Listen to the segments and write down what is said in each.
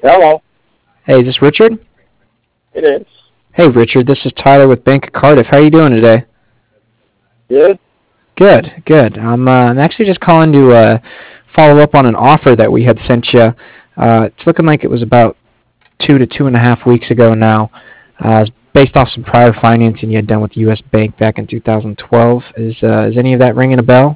Hello. Hey, is this Richard? It is. Hey, Richard, this is Tyler with Bank of Cardiff. How are you doing today? Good. Good, good. I'm actually just calling to follow up on an offer that we had sent you. It's looking like it was about 2 to 2.5 weeks ago now. It's based off some prior financing you had done with U.S. Bank back in 2012. Is any of that ringing a bell?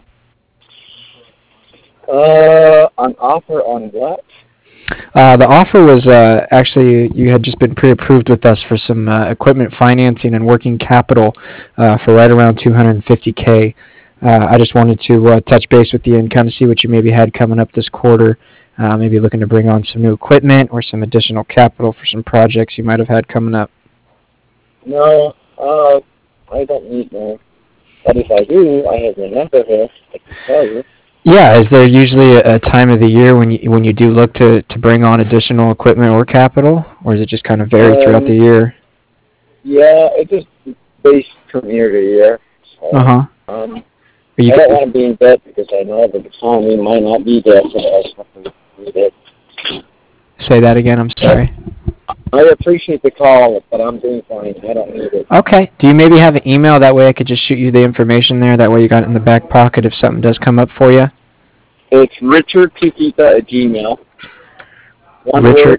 An offer on what? The offer was actually you had just been pre-approved with us for some equipment financing and working capital for right around 250K. I just wanted to touch base with you and kind of see what you maybe had coming up this quarter. Maybe looking to bring on some new equipment or some additional capital for some projects you might have had coming up. No, I don't need no. But if I do, I have your number here. I can tell you. Yeah, is there usually a time of the year when you do look to bring on additional equipment or capital, or is it just kind of vary throughout the year? Yeah, it just based from year to year. Uh So, huh. I don't want to be in debt because I know the economy might not be there for the rest of the Say that again. I'm sorry. I appreciate the call, but I'm doing fine. I don't need it. Okay. Do you maybe have an email? That way I could just shoot you the information there. That way you got it in the back pocket if something does come up for you. It's richardpipita at Gmail. One Richard. word,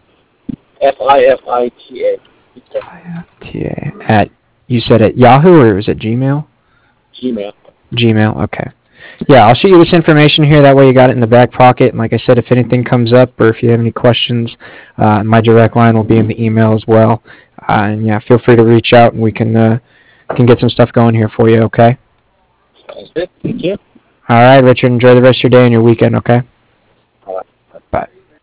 Fifita. T-A at, you said at Yahoo or was it Gmail? Gmail. Gmail. Okay. Yeah, I'll shoot you this information here. That way you got it in the back pocket. And like I said, if anything comes up or if you have any questions, my direct line will be in the email as well. And yeah, feel free to reach out and we can get some stuff going here for you. Okay. Sounds good. Thank you. All right, Richard. Enjoy the rest of your day and your weekend. Okay.